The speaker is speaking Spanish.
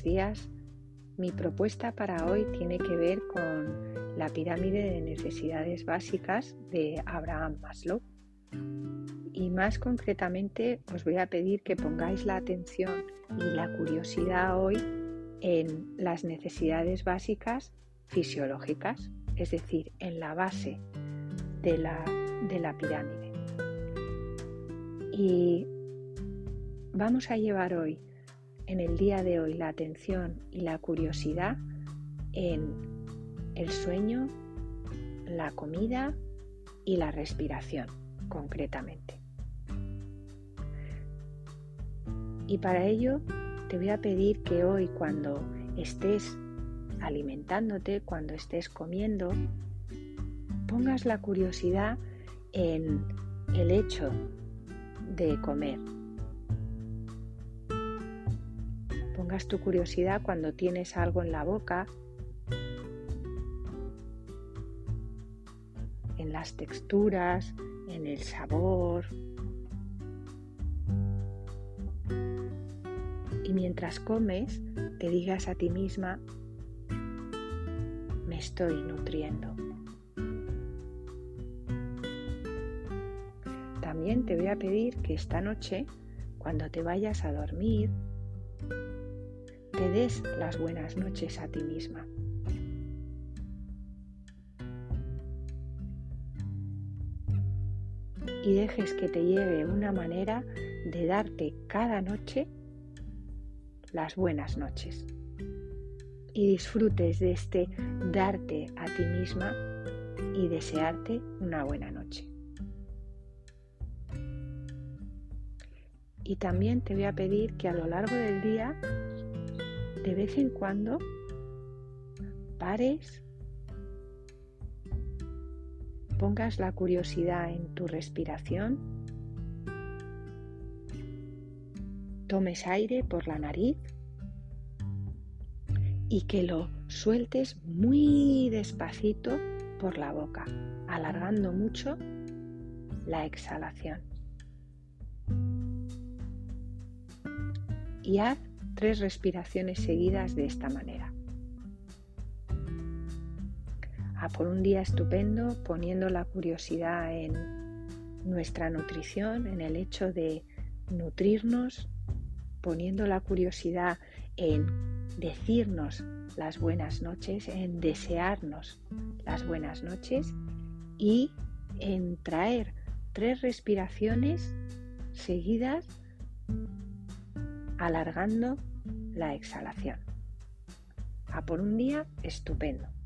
días. Mi propuesta para hoy tiene que ver con la pirámide de necesidades básicas de Abraham Maslow. Y más concretamente os voy a pedir que pongáis la atención y la curiosidad hoy en las necesidades básicas fisiológicas, es decir, en la base de la pirámide. Y vamos a llevar hoy, en el día de hoy, la atención y la curiosidad en el sueño, la comida y la respiración, concretamente. Y para ello te voy a pedir que hoy, cuando estés alimentándote, cuando estés comiendo, pongas la curiosidad en el hecho de comer. Pongas tu curiosidad cuando tienes algo en la boca, en las texturas, en el sabor. Y mientras comes, te digas a ti misma: me estoy nutriendo. También te voy a pedir que esta noche, cuando te vayas a dormir, te des las buenas noches a ti misma. Y dejes que te llegue una manera de darte cada noche las buenas noches. Y disfrutes de este darte a ti misma y desearte una buena noche. Y también te voy a pedir que a lo largo del día, de vez en cuando, pares, pongas la curiosidad en tu respiración, tomes aire por la nariz y que lo sueltes muy despacito por la boca, alargando mucho la exhalación. Y haz 3 respiraciones seguidas de esta manera. A por un día estupendo, poniendo la curiosidad en nuestra nutrición, en el hecho de nutrirnos, poniendo la curiosidad en decirnos las buenas noches, en desearnos las buenas noches y en traer 3 respiraciones seguidas, alargando la exhalación. A por un día estupendo.